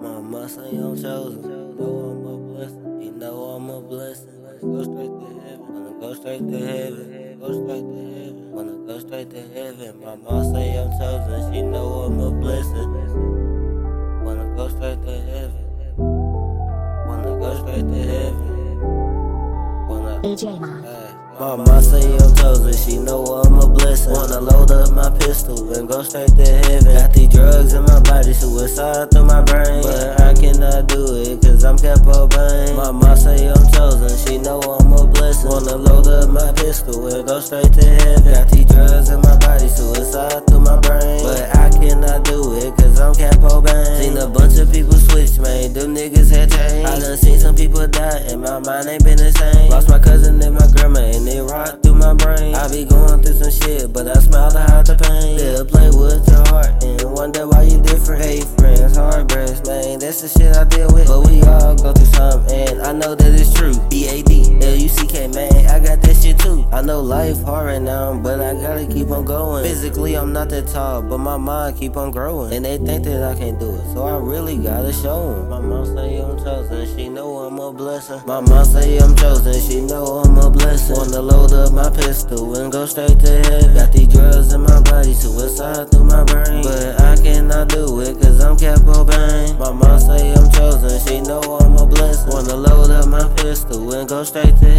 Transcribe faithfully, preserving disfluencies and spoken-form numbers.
Mama say I'm chosen. Know I'm a blessing. You know I'm a blessing. Go straight to heaven. Wanna go straight to heaven. Go straight to heaven. Wanna go straight to heaven. Mama say I'm chosen. She know I'm a blessing. Wanna go straight to heaven. Wanna go straight to heaven. Wanna. D J Ma. Mama say I'm chosen, she know I'm a blessing. Wanna load up my pistol and go straight to heaven. Got these drugs in my body, suicide through my brain, but I cannot do it cause I'm Capo Bane. Mama say I'm chosen, she know I'm a blessing. Wanna load up my pistol and go straight to heaven. Got these drugs in my body, suicide through my brain, but I cannot do it cause I'm Capo Bane. Seen a bunch of people switch, man, them niggas had changed. I done seen some people die and my mind ain't been the same. Lost my cousin and my grandma and it rocked through my brain. I be going through some shit, but I smile to hide the pain. Still play with your heart and wonder why you different. Hate friends, heartbreaks, man, that's the shit I deal with. But we all go through something and I know that it's true. B A D, L U C K, man, I got that shit too. I know life hard right now, but I gotta keep on going. Physically I'm not that tall, but my mind keep on growing. And they think that I can't do it, so I really gotta show them. My mom say I'm chosen, she know I'm a blessing. My mom say I'm chosen, she know I'm a blessing. Wanna load up my pistol and go straight to heaven. Got these drugs in my body, suicide through my brain, but I cannot do it cause I'm Capo Bane. My mom say I'm chosen, she know I'm a blessing. Wanna load up my pistol and go straight to heaven.